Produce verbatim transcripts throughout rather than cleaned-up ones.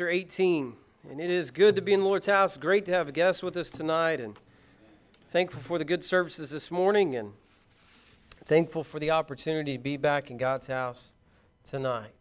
chapter eighteen. And it is good to be in the Lord's house. Great to have a guest with us tonight. And thankful for the good services this morning. And thankful for the opportunity to be back in God's house tonight.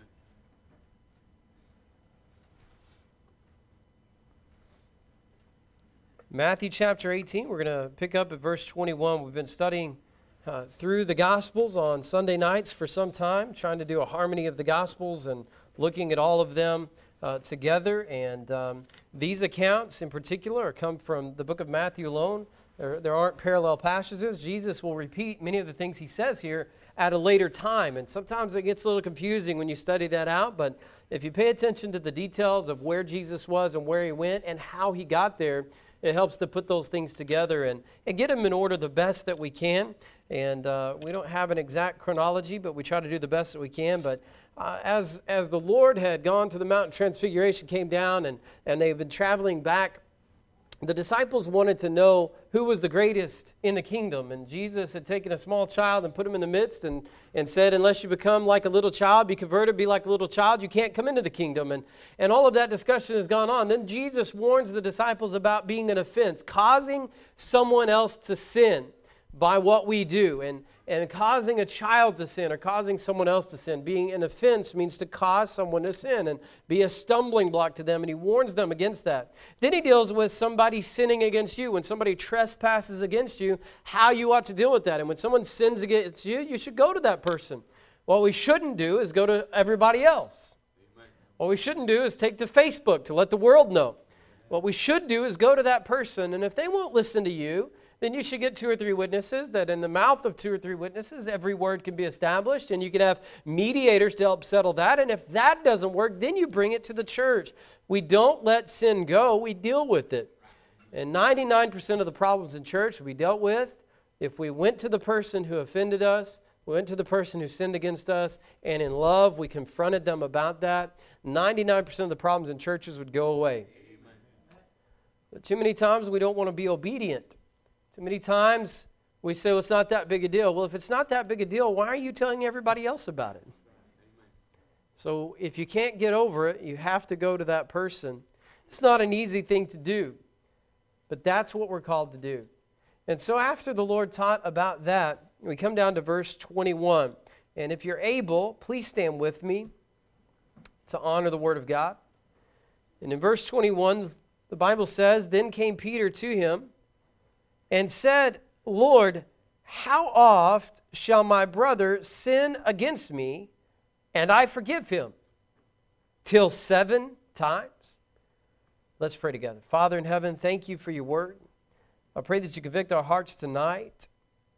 Matthew chapter eighteen, we're going to pick up at verse twenty-one. We've been studying uh, through the Gospels on Sunday nights for some time, trying to do a harmony of the Gospels and looking at all of them uh, together. And um, these accounts in particular are come from the book of Matthew alone. There, there aren't parallel passages. Jesus will repeat many of the things he says here at a later time. And sometimes it gets a little confusing when you study that out. But if you pay attention to the details of where Jesus was and where he went and how he got there, it helps to put those things together and, and get them in order the best that we can. And uh, we don't have an exact chronology, but we try to do the best that we can. But uh, as as the Lord had gone to the Mount of Transfiguration, came down, and, and they've been traveling back, the disciples wanted to know who was the greatest in the kingdom. And Jesus had taken a small child and put him in the midst and, and said, unless you become like a little child, be converted, be like a little child, you can't come into the kingdom. And, and all of that discussion has gone on. Then Jesus warns the disciples about being an offense, causing someone else to sin by what we do. And, and causing a child to sin or causing someone else to sin. Being an offense means to cause someone to sin and be a stumbling block to them. And he warns them against that. Then he deals with somebody sinning against you. When somebody trespasses against you, how you ought to deal with that. And when someone sins against you, you should go to that person. What we shouldn't do is go to everybody else. Amen. What we shouldn't do is take to Facebook to let the world know. What we should do is go to that person. And if they won't listen to you, then you should get two or three witnesses, that in the mouth of two or three witnesses, every word can be established, and you can have mediators to help settle that. And if that doesn't work, then you bring it to the church. We don't let sin go, we deal with it. And ninety-nine percent of the problems in church we dealt with, if we went to the person who offended us, we went to the person who sinned against us, and in love we confronted them about that, ninety-nine percent of the problems in churches would go away. But too many times we don't want to be obedient. Too many times we say, well, it's not that big a deal. Well, if it's not that big a deal, why are you telling everybody else about it? So if you can't get over it, you have to go to that person. It's not an easy thing to do, but that's what we're called to do. And so after the Lord taught about that, we come down to verse twenty-one. And if you're able, please stand with me to honor the Word of God. And in verse twenty-one, the Bible says, then came Peter to him and said, Lord, how oft shall my brother sin against me, and I forgive him? Till seven times? Let's pray together. Father in heaven, thank you for your word. I pray that you convict our hearts tonight.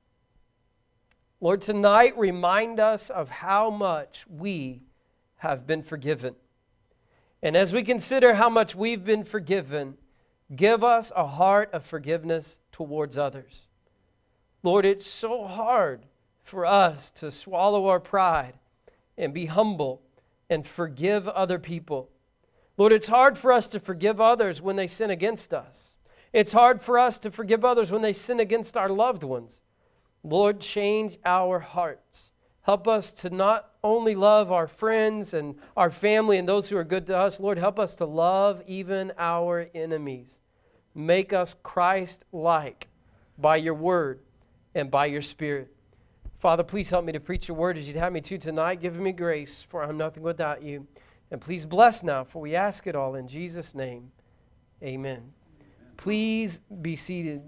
Lord, tonight remind us of how much we have been forgiven. And as we consider how much we've been forgiven, give us a heart of forgiveness towards others. Lord, it's so hard for us to swallow our pride and be humble and forgive other people. Lord, it's hard for us to forgive others when they sin against us. It's hard for us to forgive others when they sin against our loved ones. Lord, change our hearts. Help us to not only love our friends and our family and those who are good to us. Lord, help us to love even our enemies. Make us Christ-like by your word and by your spirit. Father, please help me to preach your word as you'd have me to tonight. Give me grace, for I'm nothing without you. And please bless now, for we ask it all in Jesus' name. Amen. Amen. Please be seated.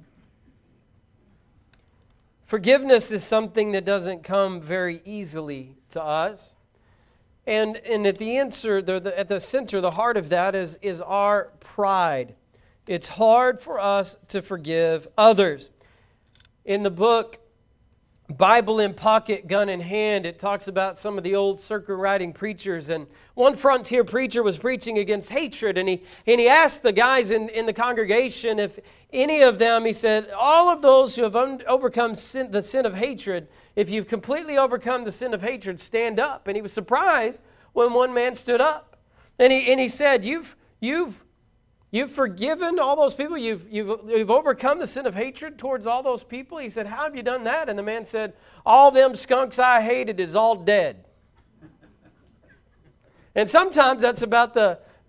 Forgiveness is something that doesn't come very easily to us. And, and at the answer, the, the, at the center, the heart of that is, is our pride. It's hard for us to forgive others. In the book, Bible in Pocket, Gun in Hand, it talks about some of the old circle riding preachers. And one frontier preacher was preaching against hatred. And he, and he asked the guys in, in the congregation if any of them, he said, all of those who have un- overcome sin, the sin of hatred, if you've completely overcome the sin of hatred, stand up. And he was surprised when one man stood up. And he, and he said, you've, you've, You've forgiven all those people. You've, you've, you've overcome the sin of hatred towards all those people. He said, how have you done that? And the man said, all them skunks I hated is all dead. And sometimes that's about the,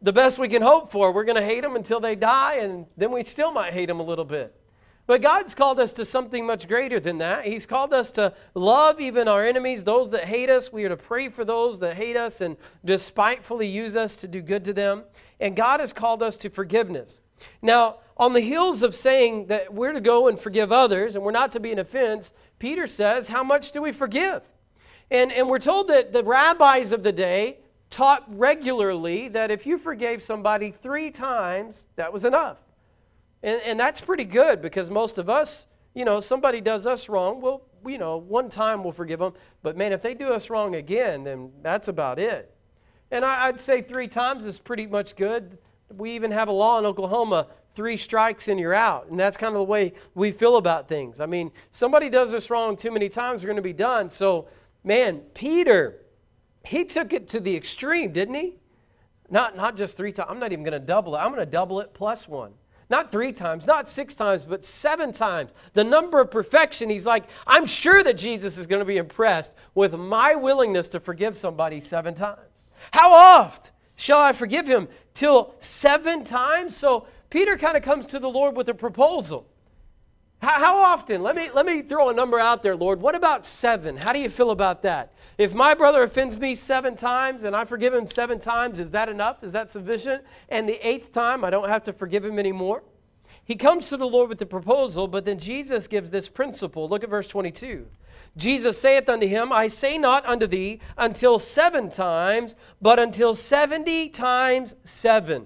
the best we can hope for. We're going to hate them until they die, and then we still might hate them a little bit. But God's called us to something much greater than that. He's called us to love even our enemies, those that hate us. We are to pray for those that hate us and despitefully use us to do good to them. And God has called us to forgiveness. Now, on the heels of saying that we're to go and forgive others and we're not to be an offense, Peter says, how much do we forgive? And, and we're told that the rabbis of the day taught regularly that if you forgave somebody three times, that was enough. And, and that's pretty good, because most of us, you know, somebody does us wrong, well, you know, one time we'll forgive them. But man, if they do us wrong again, then that's about it. And I, I'd say three times is pretty much good. We even have a law in Oklahoma, three strikes and you're out. And that's kind of the way we feel about things. I mean, somebody does us wrong too many times, we're going to be done. So, man, Peter, he took it to the extreme, didn't he? Not, not just three times. I'm not even going to double it. I'm going to double it plus one. Not three times, not six times, but seven times. The number of perfection. He's like, I'm sure that Jesus is going to be impressed with my willingness to forgive somebody seven times. How oft shall I forgive him? Till seven times? So Peter kind of comes to the Lord with a proposal. How, how often? Let me, let me throw a number out there, Lord. What about seven? How do you feel about that? If my brother offends me seven times and I forgive him seven times, is that enough? Is that sufficient? And the eighth time, I don't have to forgive him anymore? He comes to the Lord with the proposal, but then Jesus gives this principle. Look at verse twenty-two. Jesus saith unto him, I say not unto thee until seven times, but until seventy times seven.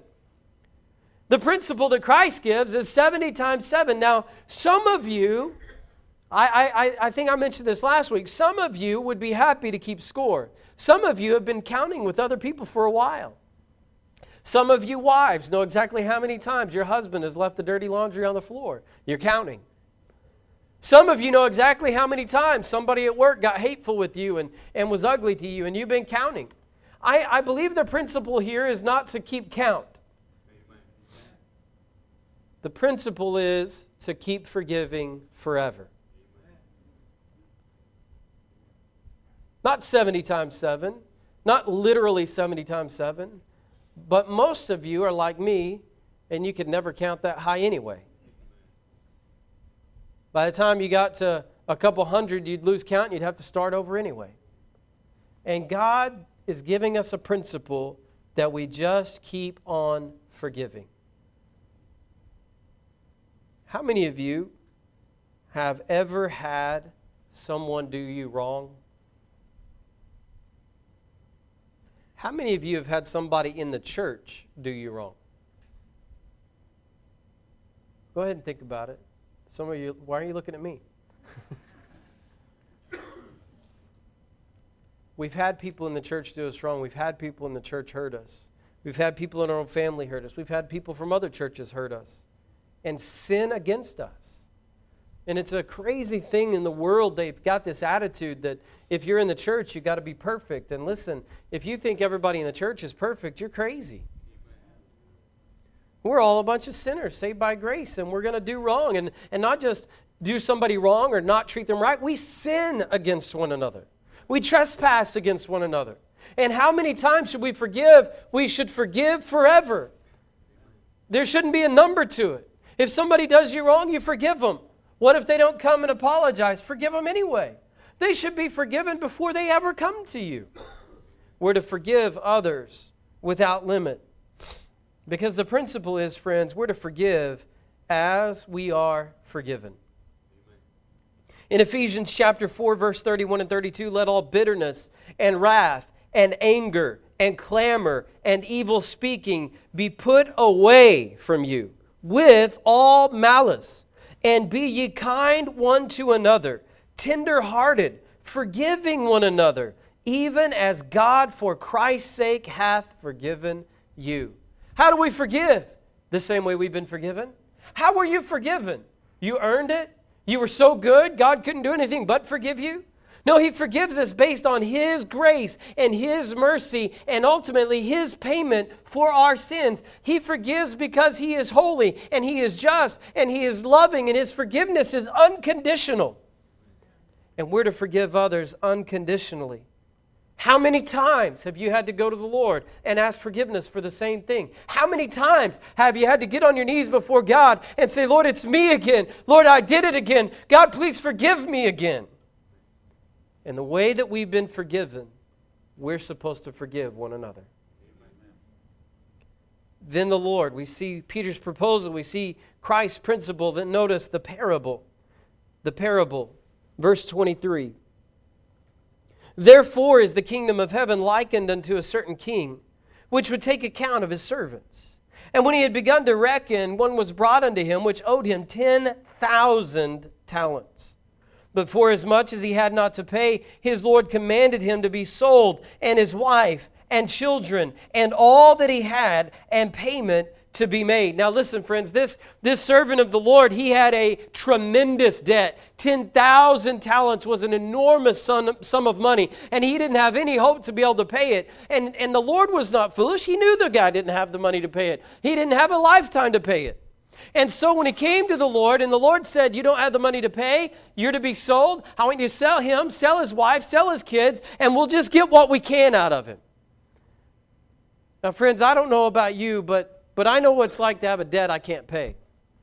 The principle that Christ gives is seventy times seven. Now, some of you, I, I, I think I mentioned this last week, some of you would be happy to keep score. Some of you have been counting with other people for a while. Some of you wives know exactly how many times your husband has left the dirty laundry on the floor. You're counting. Some of you know exactly how many times somebody at work got hateful with you and, and was ugly to you, and you've been counting. I, I believe the principle here is not to keep count. The principle is to keep forgiving forever. Not seventy times seven, not literally seventy times seven, but most of you are like me, and you could never count that high anyway. By the time you got to a couple hundred, you'd lose count and you'd have to start over anyway. And God is giving us a principle that we just keep on forgiving. How many of you have ever had someone do you wrong? How many of you have had somebody in the church do you wrong? Go ahead and think about it. Some of you, why are you looking at me? We've had people in the church do us wrong. We've had people in the church hurt us. We've had people in our own family hurt us. We've had people from other churches hurt us and sin against us. And it's a crazy thing in the world. They've got this attitude that if you're in the church, you've got to be perfect. And listen, if you think everybody in the church is perfect, you're crazy. We're all a bunch of sinners saved by grace, and we're going to do wrong. And, and not just do somebody wrong or not treat them right. We sin against one another. We trespass against one another. And how many times should we forgive? We should forgive forever. There shouldn't be a number to it. If somebody does you wrong, you forgive them. What if they don't come and apologize? Forgive them anyway. They should be forgiven before they ever come to you. We're to forgive others without limit. Because the principle is, friends, we're to forgive as we are forgiven. In Ephesians chapter four, verse thirty-one and thirty-two, let all bitterness and wrath and anger and clamor and evil speaking be put away from you with all malice. And be ye kind one to another, tender-hearted, forgiving one another, even as God for Christ's sake hath forgiven you. How do we forgive? The same way we've been forgiven. How were you forgiven? You earned it? You were so good, God couldn't do anything but forgive you? No, He forgives us based on His grace and His mercy and ultimately His payment for our sins. He forgives because He is holy and He is just and He is loving, and His forgiveness is unconditional. And we're to forgive others unconditionally. How many times have you had to go to the Lord and ask forgiveness for the same thing? How many times have you had to get on your knees before God and say, Lord, it's me again. Lord, I did it again. God, please forgive me again. And the way that we've been forgiven, we're supposed to forgive one another. Then the Lord, we see Peter's proposal, we see Christ's principle. Then notice the parable. The parable, verse twenty-three. Therefore is the kingdom of heaven likened unto a certain king, which would take account of his servants. And when he had begun to reckon, one was brought unto him, which owed him ten thousand talents. But forasmuch as he had not to pay, his Lord commanded him to be sold, and his wife, and children, and all that he had, and payment to be made. Now listen, friends, this, this servant of the Lord, he had a tremendous debt. ten thousand talents was an enormous sum, sum of money, and he didn't have any hope to be able to pay it. And, and the Lord was not foolish. He knew the guy didn't have the money to pay it. He didn't have a lifetime to pay it. And so when he came to the Lord, and the Lord said, you don't have the money to pay, you're to be sold, I want you to sell him, sell his wife, sell his kids, and we'll just get what we can out of him. Now, friends, I don't know about you, but, but I know what it's like to have a debt I can't pay.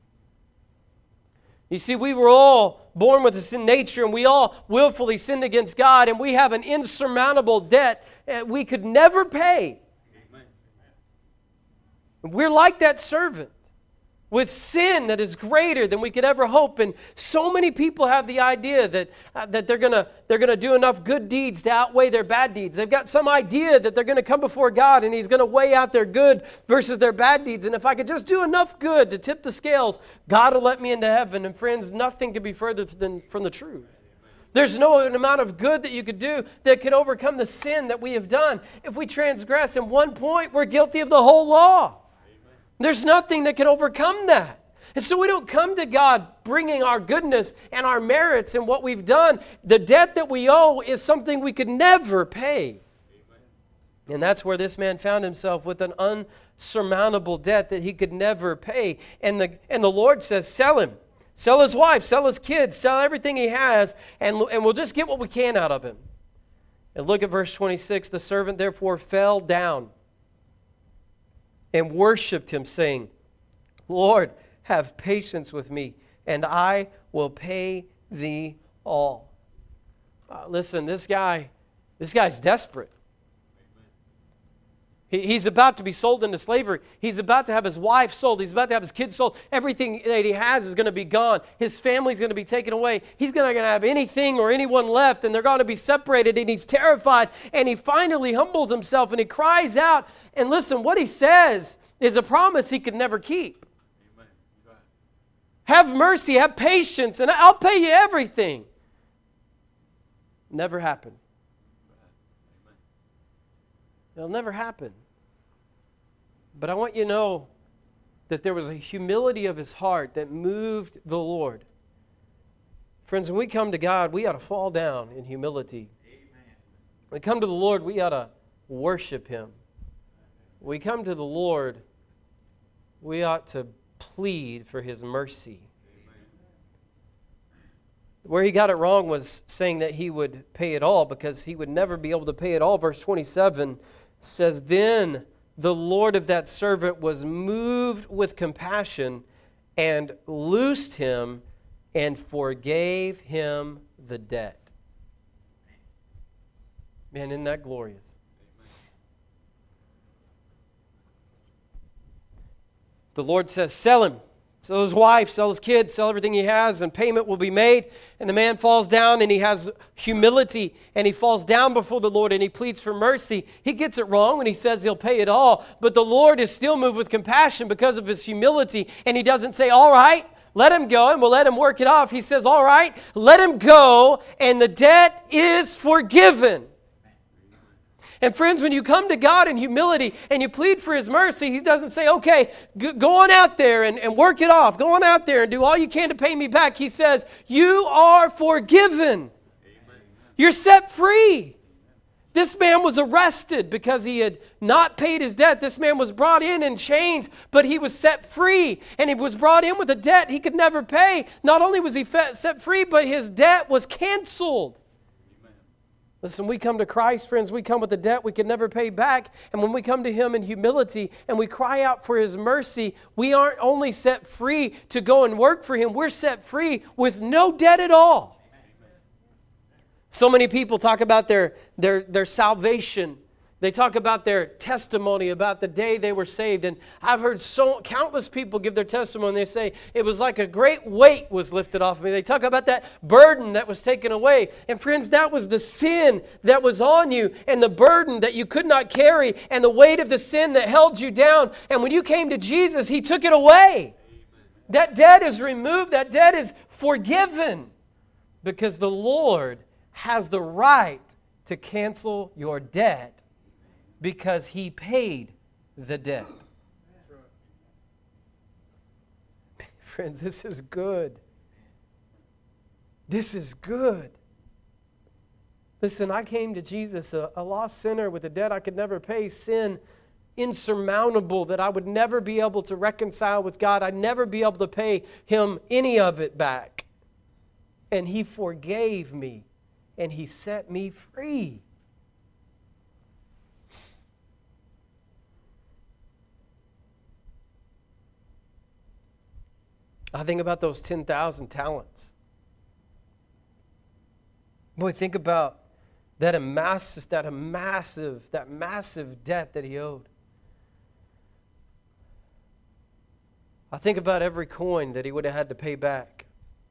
You see, we were all born with a sin nature, and we all willfully sinned against God, and we have an insurmountable debt that we could never pay. Amen. We're like that servant with sin that is greater than we could ever hope. And so many people have the idea that, uh, that they're going to they're gonna do enough good deeds to outweigh their bad deeds. They've got some idea that they're going to come before God and He's going to weigh out their good versus their bad deeds. And if I could just do enough good to tip the scales, God will let me into heaven. And friends, nothing could be further than from the truth. There's no amount of good that you could do that could overcome the sin that we have done. If we transgress in one point, we're guilty of the whole law. There's nothing that can overcome that. And so we don't come to God bringing our goodness and our merits and what we've done. The debt that we owe is something we could never pay. Amen. And that's where this man found himself, with an unsurmountable debt that he could never pay. And the, and the Lord says, sell him. Sell his wife, sell his kids, sell everything he has, and, and we'll just get what we can out of him. And look at verse twenty-six. The servant therefore fell down and worshipped him, saying, Lord, have patience with me, and I will pay thee all. Uh, listen, this guy, this guy's desperate. He, he's about to be sold into slavery. He's about to have his wife sold. He's about to have his kids sold. Everything that he has is going to be gone. His family's going to be taken away. He's not going to have anything or anyone left, and they're going to be separated, and he's terrified. And he finally humbles himself, and he cries out. And listen, what he says is a promise he could never keep. Amen. Right. Have mercy, have patience, and I'll pay you everything. Never happened. Amen. It'll never happen. But I want you to know that there was a humility of his heart that moved the Lord. Friends, when we come to God, we ought to fall down in humility. Amen. When we come to the Lord, we ought to worship Him. When we come to the Lord, we ought to plead for His mercy. Amen. Where he got it wrong was saying that he would pay it all, because he would never be able to pay it all. Verse twenty-seven says, Then the Lord of that servant was moved with compassion and loosed him and forgave him the debt. Man, isn't that glorious? The Lord says, sell him. Sell his wife, sell his kids, sell everything he has, and payment will be made. And the man falls down, and he has humility, and he falls down before the Lord, and he pleads for mercy. He gets it wrong when he says he'll pay it all, but the Lord is still moved with compassion because of his humility, and he doesn't say, all right, let him go, and we'll let him work it off. He says, all right, let him go, and the debt is forgiven. And friends, when you come to God in humility and you plead for His mercy, He doesn't say, okay, go on out there and, and work it off. Go on out there and do all you can to pay me back. He says, you are forgiven. Amen. You're set free. This man was arrested because he had not paid his debt. This man was brought in in chains, but he was set free. And he was brought in with a debt he could never pay. Not only was he set free, but his debt was canceled. Listen, we come to Christ, friends, we come with a debt we can never pay back. And when we come to Him in humility and we cry out for His mercy, we aren't only set free to go and work for Him, we're set free with no debt at all. So many people talk about their, their, their salvation. They talk about their testimony, about the day they were saved. And I've heard so countless people give their testimony. They say, it was like a great weight was lifted off of me. They talk about that burden that was taken away. And friends, that was the sin that was on you and the burden that you could not carry and the weight of the sin that held you down. And when you came to Jesus, He took it away. Amen. That debt is removed. That debt is forgiven because the Lord has the right to cancel your debt. Because He paid the debt. Friends, this is good. This is good. Listen, I came to Jesus, a, a lost sinner with a debt I could never pay, sin insurmountable that I would never be able to reconcile with God. I'd never be able to pay Him any of it back. And He forgave me, and He set me free. I think about those ten thousand talents. Boy, think about that massive, that massive, that massive debt that he owed. I think about every coin that he would have had to pay back.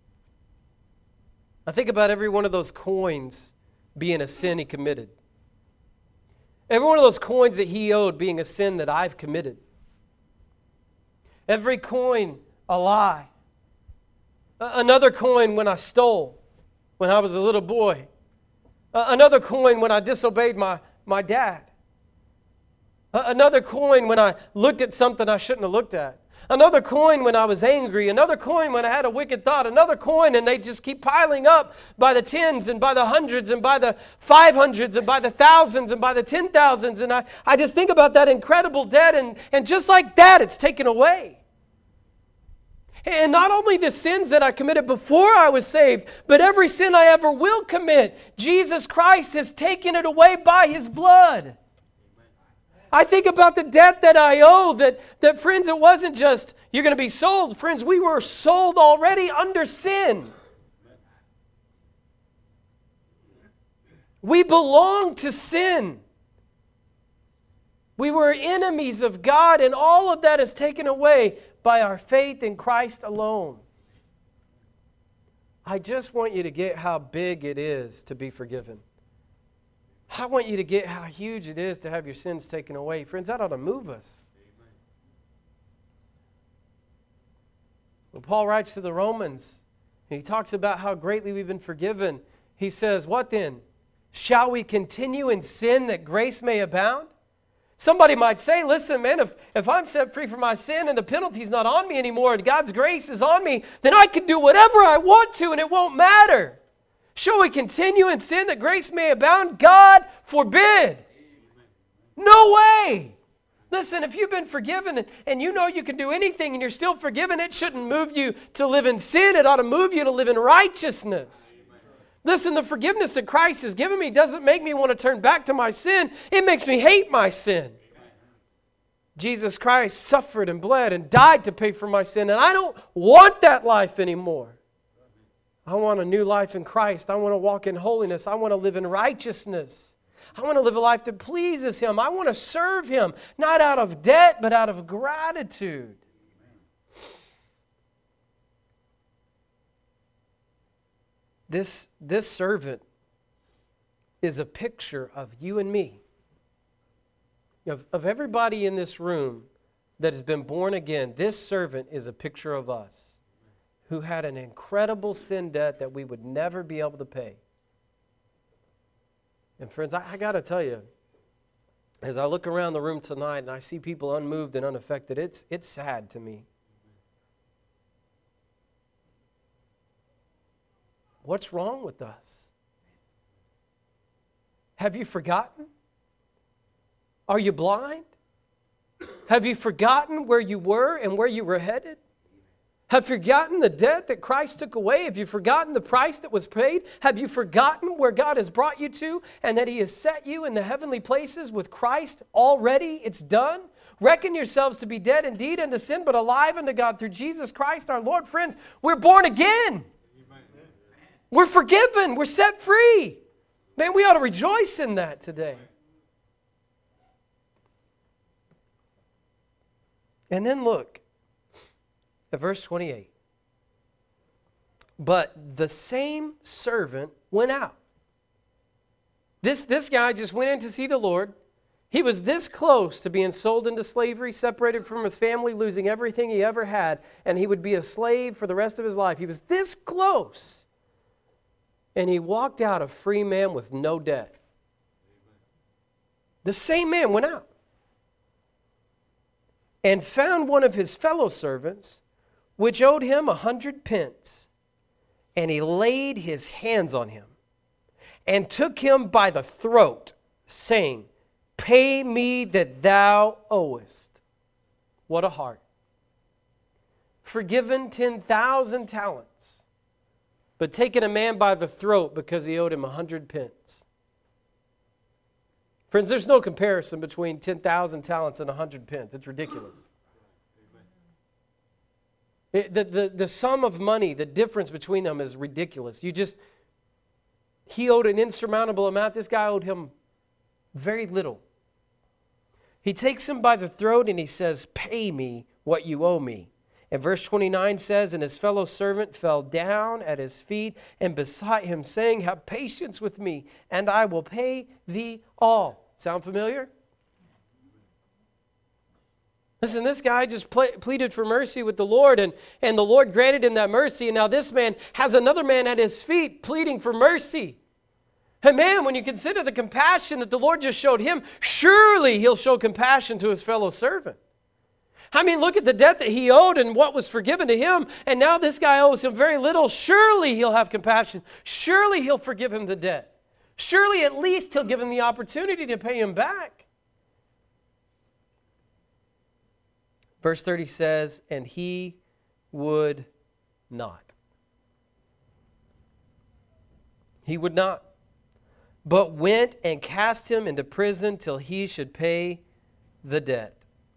I think about every one of those coins being a sin he committed. Every one of those coins that he owed being a sin that I've committed. Every coin a lie. Another coin when I stole, when I was a little boy. Another coin when I disobeyed my, my dad. Another coin when I looked at something I shouldn't have looked at. Another coin when I was angry. Another coin when I had a wicked thought. Another coin, and they just keep piling up by the tens and by the hundreds and by the five hundreds and by the thousands and by the ten thousands. And I, I just think about that incredible debt, and, and just like that, it's taken away. And not only the sins that I committed before I was saved, but every sin I ever will commit, Jesus Christ has taken it away by His blood. I think about the debt that I owe, that, that friends, it wasn't just, you're going to be sold. Friends, we were sold already under sin. We belong to sin. We were enemies of God, and all of that is taken away by our faith in Christ alone. I just want you to get how big it is to be forgiven. I want you to get how huge it is to have your sins taken away. Friends, that ought to move us. When Paul writes to the Romans, and he talks about how greatly we've been forgiven, he says, what then? Shall we continue in sin that grace may abound? Somebody might say, listen, man, if, if I'm set free from my sin and the penalty's not on me anymore and God's grace is on me, then I can do whatever I want to and it won't matter. Shall we continue in sin that grace may abound? God forbid. No way. Listen, if you've been forgiven and, and you know you can do anything and you're still forgiven, it shouldn't move you to live in sin. It ought to move you to live in righteousness. Listen, the forgiveness that Christ has given me doesn't make me want to turn back to my sin. It makes me hate my sin. Jesus Christ suffered and bled and died to pay for my sin, and I don't want that life anymore. I want a new life in Christ. I want to walk in holiness. I want to live in righteousness. I want to live a life that pleases Him. I want to serve Him, not out of debt, but out of gratitude. This, this servant is a picture of you and me. Of, of everybody in this room that has been born again, this servant is a picture of us who had an incredible sin debt that we would never be able to pay. And friends, I, I got to tell you, as I look around the room tonight and I see people unmoved and unaffected, it's, it's sad to me. What's wrong with us? Have you forgotten? Are you blind? Have you forgotten where you were and where you were headed? Have you forgotten the debt that Christ took away? Have you forgotten the price that was paid? Have you forgotten where God has brought you to and that He has set you in the heavenly places with Christ already? It's done. Reckon yourselves to be dead indeed unto sin, but alive unto God through Jesus Christ our Lord. Friends, we're born again. We're forgiven. We're set free. Man, we ought to rejoice in that today. And then look at verse twenty-eight. But the same servant went out. This, this guy just went in to see the Lord. He was this close to being sold into slavery, separated from his family, losing everything he ever had, and he would be a slave for the rest of his life. He was this close. And he walked out a free man with no debt. The same man went out and found one of his fellow servants, which owed him a hundred pence. And he laid his hands on him and took him by the throat, saying, Pay me that thou owest. What a heart. Forgiven ten thousand talents, but taking a man by the throat because he owed him a hundred pence. Friends, there's no comparison between ten thousand talents and a hundred pence. It's ridiculous. It, the, the, the sum of money, the difference between them is ridiculous. You just, he owed an insurmountable amount. This guy owed him very little. He takes him by the throat and he says, Pay me what you owe me. And verse twenty-nine says, And his fellow servant fell down at his feet and besought him, saying, Have patience with me, and I will pay thee all. Sound familiar? Listen, this guy just ple- pleaded for mercy with the Lord, and, and the Lord granted him that mercy. And now this man has another man at his feet pleading for mercy. And man, when you consider the compassion that the Lord just showed him, surely He'll show compassion to his fellow servant. I mean, look at the debt that he owed and what was forgiven to him. And now this guy owes him very little. Surely He'll have compassion. Surely He'll forgive him the debt. Surely at least He'll give him the opportunity to pay him back. Verse thirty says, And he would not. He would not. But went and cast him into prison till he should pay the debt.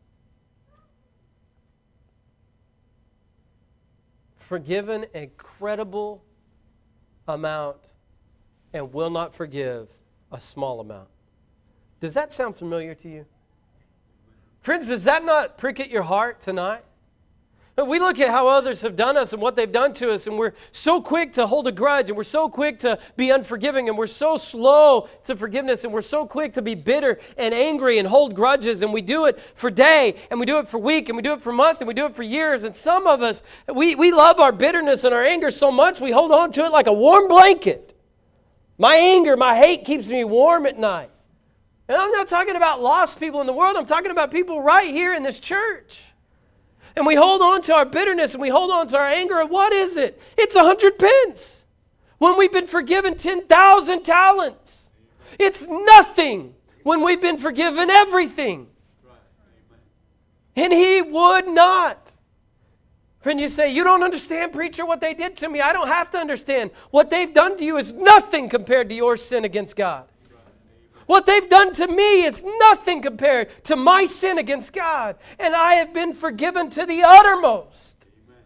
Forgiven an incredible amount and will not forgive a small amount. Does that sound familiar to you? Friends, does that not prick at your heart tonight? We look at how others have done us and what they've done to us, and we're so quick to hold a grudge, and we're so quick to be unforgiving, and we're so slow to forgiveness, and we're so quick to be bitter and angry and hold grudges, and we do it for day, and we do it for week, and we do it for month, and we do it for years. And some of us, we, we love our bitterness and our anger so much, we hold on to it like a warm blanket. My anger, my hate keeps me warm at night. And I'm not talking about lost people in the world. I'm talking about people right here in this church. And we hold on to our bitterness and we hold on to our anger. And what is it? It's a hundred pence. When we've been forgiven ten thousand talents. It's nothing when we've been forgiven everything. And He would not. Friend, you say, you don't understand, preacher, what they did to me. I don't have to understand. What they've done to you is nothing compared to your sin against God. What they've done to me is nothing compared to my sin against God. And I have been forgiven to the uttermost. Amen.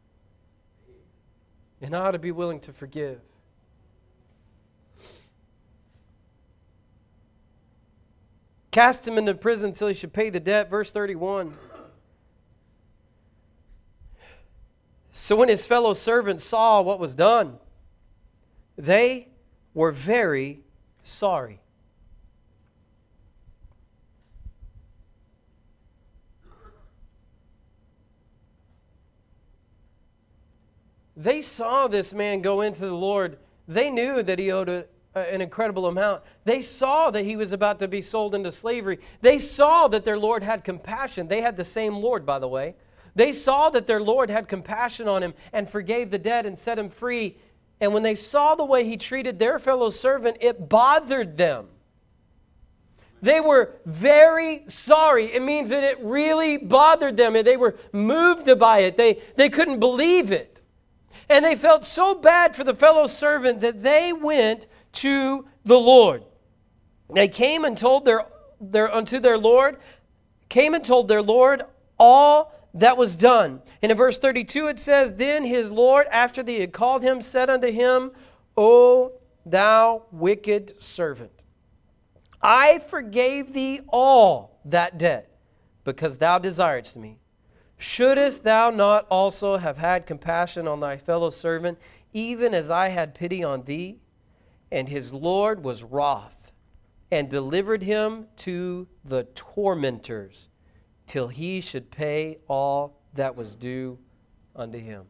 And I ought to be willing to forgive. Cast him into prison until he should pay the debt. Verse thirty-one. So when his fellow servants saw what was done, they were very sorry. They saw this man go into the Lord. They knew that he owed a, an incredible amount. They saw that he was about to be sold into slavery. They saw that their Lord had compassion. They had the same Lord, by the way. They saw that their Lord had compassion on him and forgave the debt and set him free. And when they saw the way he treated their fellow servant, it bothered them. They were very sorry. It means that it really bothered them, and they were moved by it. They, they couldn't believe it. And they felt so bad for the fellow servant that they went to the Lord. They came and told their, their unto their Lord, came and told their Lord all that was done. And in verse thirty-two it says, Then his Lord, after they had called him, said unto him, O thou wicked servant, I forgave thee all that debt, because thou desiredst me. Shouldest thou not also have had compassion on thy fellow servant, even as I had pity on thee? And his Lord was wroth, and delivered him to the tormentors, till he should pay all that was due unto him.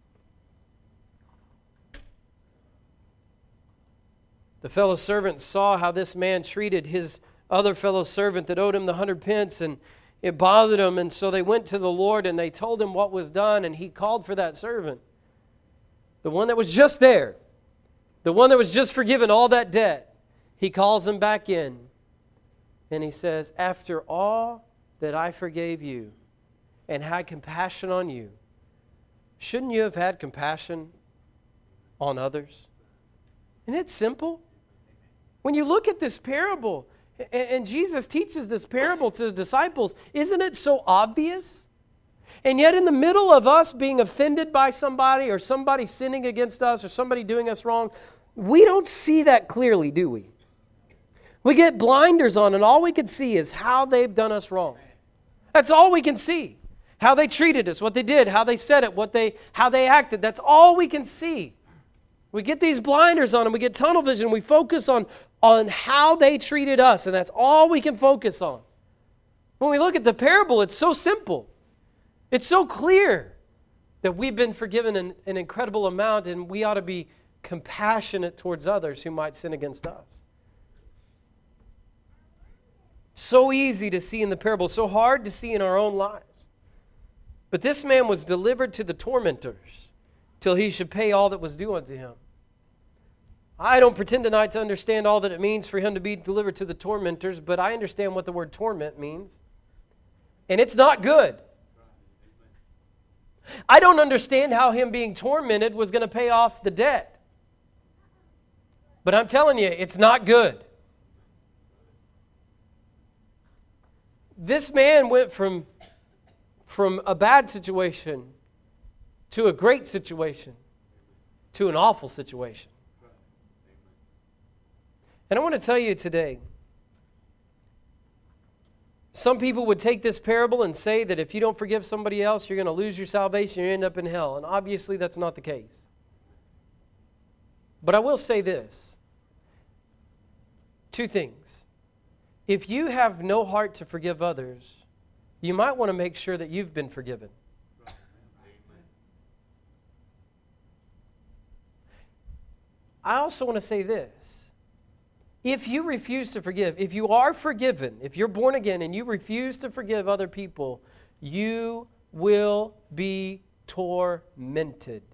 The fellow servant saw how this man treated his other fellow servant that owed him the hundred pence, and it bothered him, and so they went to the Lord and they told him what was done, and he called for that servant, the one that was just there, the one that was just forgiven all that debt. He calls him back in, and he says, after all that I forgave you and had compassion on you, shouldn't you have had compassion on others? Isn't it simple? When you look at this parable, and Jesus teaches this parable to his disciples, isn't it so obvious? And yet in the middle of us being offended by somebody, or somebody sinning against us, or somebody doing us wrong, we don't see that clearly, do we? We get blinders on, and all we can see is how they've done us wrong. That's all we can see. How they treated us, what they did, how they said it, what they, how they acted. That's all we can see. We get these blinders on and we get tunnel vision. We focus on, on how they treated us, and that's all we can focus on. When we look at the parable, it's so simple. It's so clear that we've been forgiven an, an incredible amount, and we ought to be compassionate towards others who might sin against us. So easy to see in the parable, so hard to see in our own lives. But this man was delivered to the tormentors till he should pay all that was due unto him. I don't pretend tonight to understand all that it means for him to be delivered to the tormentors, but I understand what the word torment means. And it's not good. I don't understand how him being tormented was going to pay off the debt. But I'm telling you, it's not good. This man went from, from a bad situation to a great situation to an awful situation. And I want to tell you today, some people would take this parable and say that if you don't forgive somebody else, you're going to lose your salvation, you end up in hell. And obviously that's not the case. But I will say this. Two things. If you have no heart to forgive others, you might want to make sure that you've been forgiven. I also want to say this. If you refuse to forgive, if you are forgiven, if you're born again and you refuse to forgive other people, you will be tormented.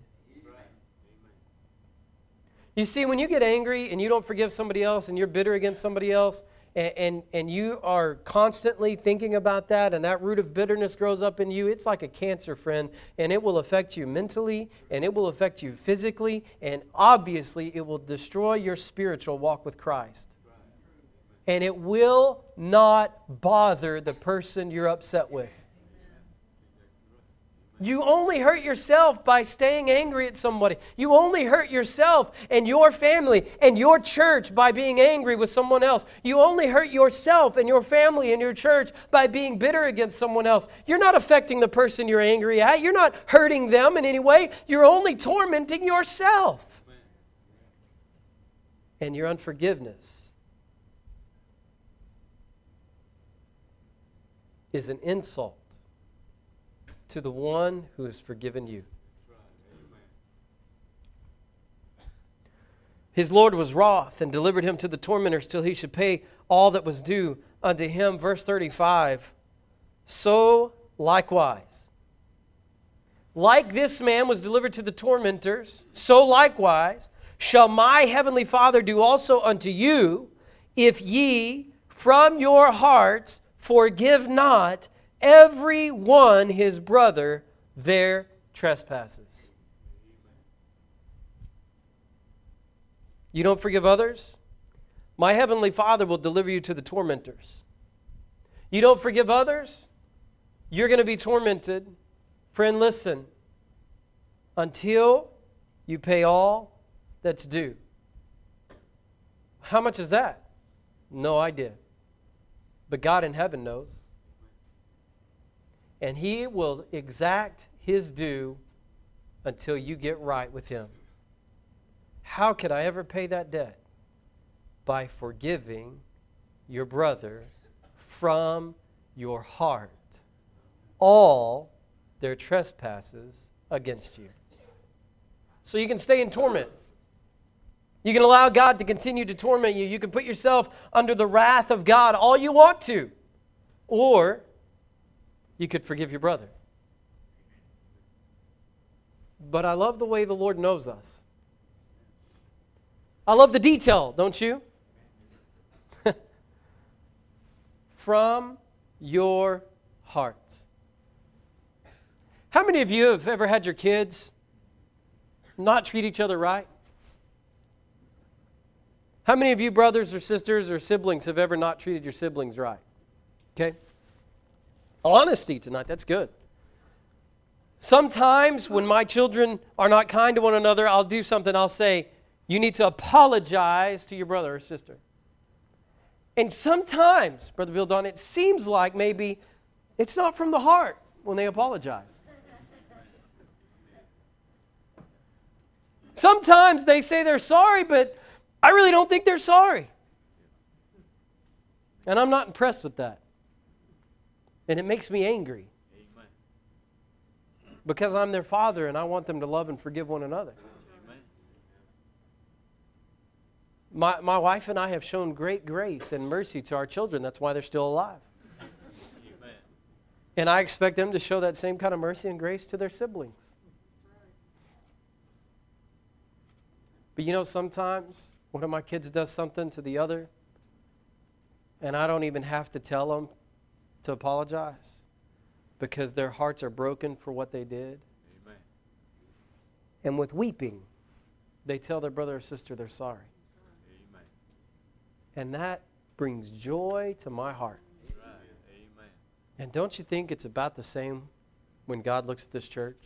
You see, when you get angry and you don't forgive somebody else and you're bitter against somebody else, and, and, and you are constantly thinking about that, and that root of bitterness grows up in you, it's like a cancer, friend, and it will affect you mentally, and it will affect you physically, and obviously it will destroy your spiritual walk with Christ. And it will not bother the person you're upset with. You only hurt yourself by staying angry at somebody. You only hurt yourself and your family and your church by being angry with someone else. You only hurt yourself and your family and your church by being bitter against someone else. You're not affecting the person you're angry at. You're not hurting them in any way. You're only tormenting yourself. And your unforgiveness is an insult to the one who has forgiven you. His Lord was wroth and delivered him to the tormentors till he should pay all that was due unto him. Verse thirty-five, so likewise, like this man was delivered to the tormentors, so likewise shall my heavenly Father do also unto you, if ye from your hearts forgive not every one his brother their trespasses. You don't forgive others? My heavenly Father will deliver you to the tormentors. You don't forgive others? You're going to be tormented. Friend, listen. Until you pay all that's due. How much is that? No idea. But God in heaven knows. And He will exact His due until you get right with Him. How could I ever pay that debt? By forgiving your brother from your heart all their trespasses against you. So you can stay in torment. You can allow God to continue to torment you. You can put yourself under the wrath of God all you want to. Or you could forgive your brother. But I love the way the Lord knows us. I love the detail, don't you? From your hearts. How many of you have ever had your kids not treat each other right? How many of you brothers or sisters or siblings have ever not treated your siblings right? Okay? Honesty tonight, that's good. Sometimes when my children are not kind to one another, I'll do something, I'll say, you need to apologize to your brother or sister. And sometimes, Brother Bill Don, it seems like maybe it's not from the heart when they apologize. Sometimes they say they're sorry, but I really don't think they're sorry. And I'm not impressed with that. And it makes me angry. Amen. Because I'm their father and I want them to love and forgive one another. Amen. My, my wife and I have shown great grace and mercy to our children. That's why they're still alive. Amen. And I expect them to show that same kind of mercy and grace to their siblings. But you know, sometimes one of my kids does something to the other, and I don't even have to tell them to apologize because their hearts are broken for what they did. Amen. And with weeping, they tell their brother or sister they're sorry. Amen. And that brings joy to my heart. Amen. And don't you think it's about the same when God looks at this church?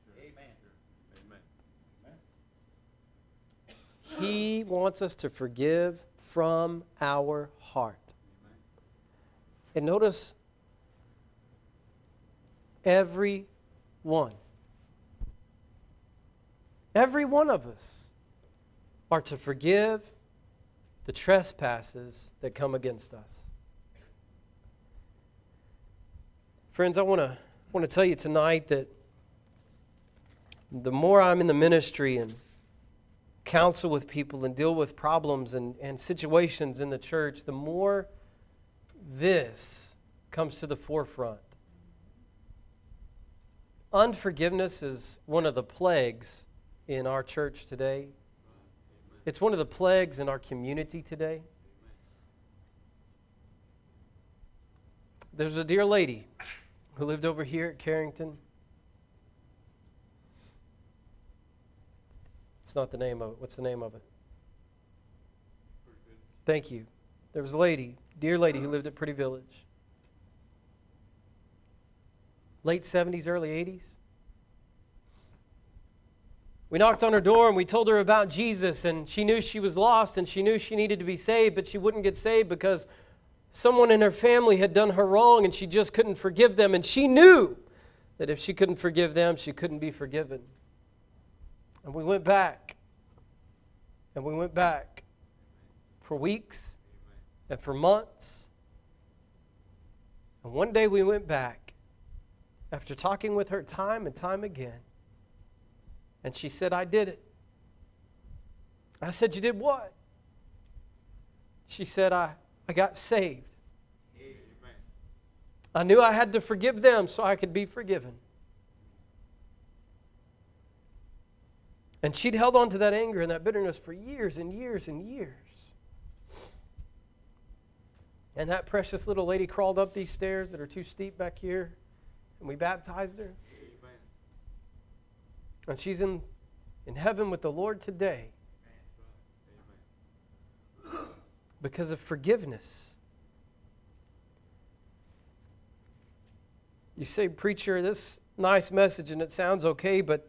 He wants us to forgive from our heart. Amen. And notice, every one, every one of us are to forgive the trespasses that come against us. Friends, I want to want to tell you tonight that the more I'm in the ministry and counsel with people and deal with problems and, and situations in the church, the more this comes to the forefront. Unforgiveness is one of the plagues in our church today. It's one of the plagues in our community today. There's a dear lady who lived over here at Carrington. It's not the name of it. What's the name of it? Thank you. There was a lady, dear lady, who lived at Pretty Village. Late seventies, early eighties. We knocked on her door and we told her about Jesus, and she knew she was lost and she knew she needed to be saved, but she wouldn't get saved because someone in her family had done her wrong and she just couldn't forgive them. And she knew that if she couldn't forgive them, she couldn't be forgiven. And we went back. And we went back for weeks and for months. And one day we went back after talking with her time and time again. And she said, I did it. I said, you did what? She said, I, I got saved. Amen. I knew I had to forgive them so I could be forgiven. And she'd held on to that anger and that bitterness for years and years and years. And that precious little lady crawled up these stairs that are too steep back here, and we baptized her. Amen. And she's in, in heaven with the Lord today. Amen. Because of forgiveness. You say, preacher, this nice message and it sounds okay, but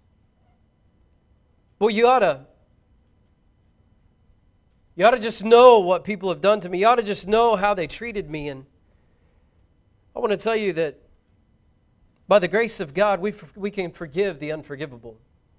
well, you ought to you ought to just know what people have done to me. You ought to just know how they treated me. And I want to tell you that by the grace of God, we we can forgive the unforgivable.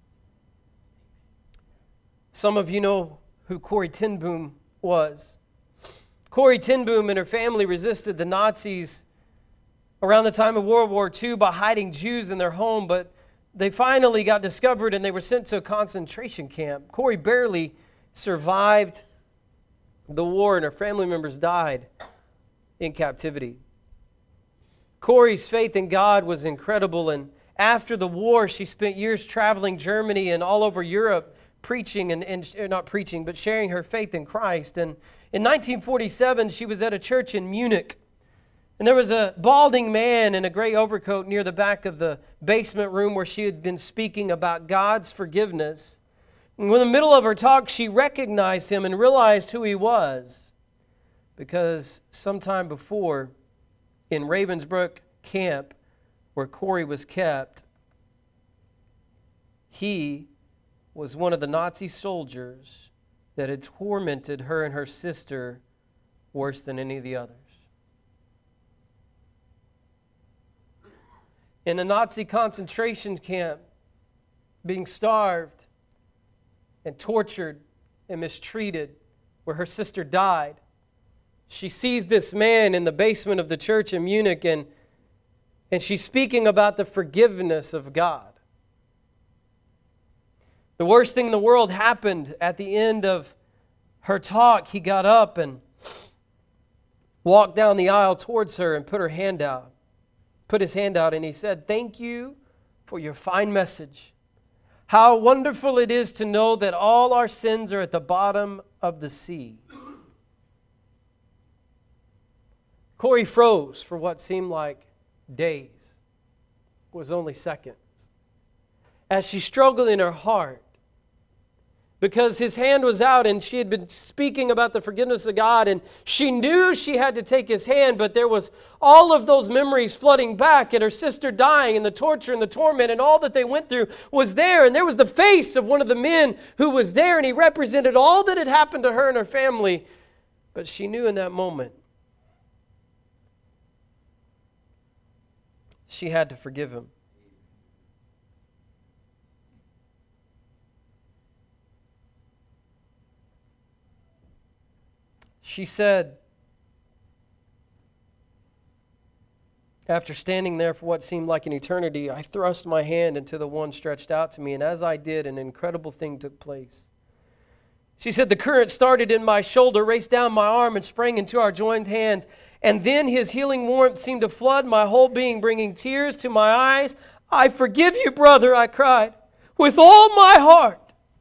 Some of you know who Corrie ten Boom was. Corrie ten Boom and her family resisted the Nazis around the time of World War Two by hiding Jews in their home, but they finally got discovered and they were sent to a concentration camp. Corrie barely survived the war and her family members died in captivity. Corrie's faith in God was incredible, and after the war she spent years traveling Germany and all over Europe preaching, and, and not preaching, but sharing her faith in Christ. And in nineteen forty-seven she was at a church in Munich. And there was a balding man in a gray overcoat near the back of the basement room where she had been speaking about God's forgiveness. And in the middle of her talk, she recognized him and realized who he was. Because sometime before, in Ravensbrück camp, where Corrie was kept, he was one of the Nazi soldiers that had tormented her and her sister worse than any of the others. In a Nazi concentration camp, being starved and tortured and mistreated, where her sister died, she sees this man in the basement of the church in Munich, and, and she's speaking about the forgiveness of God. The worst thing in the world happened at the end of her talk. He got up and walked down the aisle towards her and put her hand out. Put his hand out and he said, "Thank you for your fine message. How wonderful it is to know that all our sins are at the bottom of the sea." Corrie froze for what seemed like days. It was only seconds. As she struggled in her heart, because his hand was out and she had been speaking about the forgiveness of God, and she knew she had to take his hand, but there was all of those memories flooding back, and her sister dying, and the torture and the torment and all that they went through was there. And there was the face of one of the men who was there, and he represented all that had happened to her and her family. But she knew in that moment she had to forgive him. She said, after standing there for what seemed like an eternity, I thrust my hand into the one stretched out to me, and as I did, an incredible thing took place. She said, the current started in my shoulder, raced down my arm, and sprang into our joined hands. And then his healing warmth seemed to flood my whole being, bringing tears to my eyes. I forgive you, brother, I cried, with all my heart.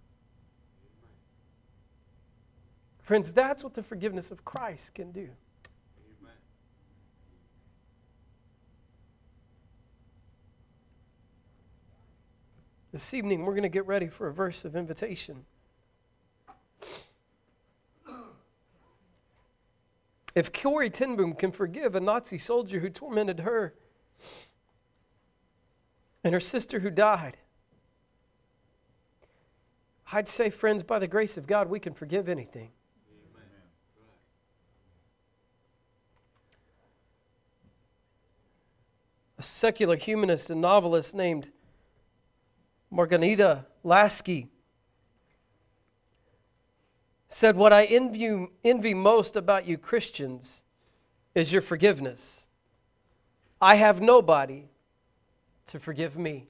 Friends, that's what the forgiveness of Christ can do. Amen. This evening, we're going to get ready for a verse of invitation. If Corrie ten Boom can forgive a Nazi soldier who tormented her and her sister who died, I'd say, friends, by the grace of God, we can forgive anything. A secular humanist and novelist named Margarita Lasky said, what I envy, envy most about you Christians is your forgiveness. I have nobody to forgive me.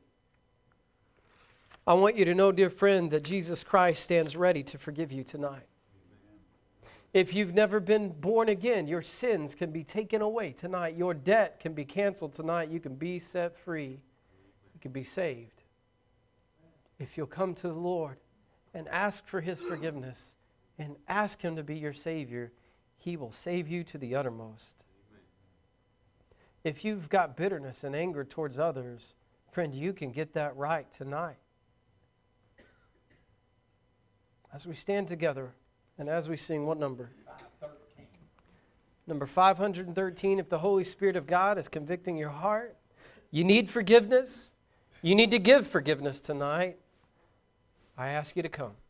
I want you to know, dear friend, that Jesus Christ stands ready to forgive you tonight. If you've never been born again, your sins can be taken away tonight. Your debt can be canceled tonight. You can be set free. You can be saved. If you'll come to the Lord and ask for His forgiveness and ask Him to be your Savior, He will save you to the uttermost. If you've got bitterness and anger towards others, friend, you can get that right tonight. As we stand together and as we sing, what number? Number five hundred thirteen, if the Holy Spirit of God is convicting your heart, you need forgiveness, you need to give forgiveness tonight, I ask you to come.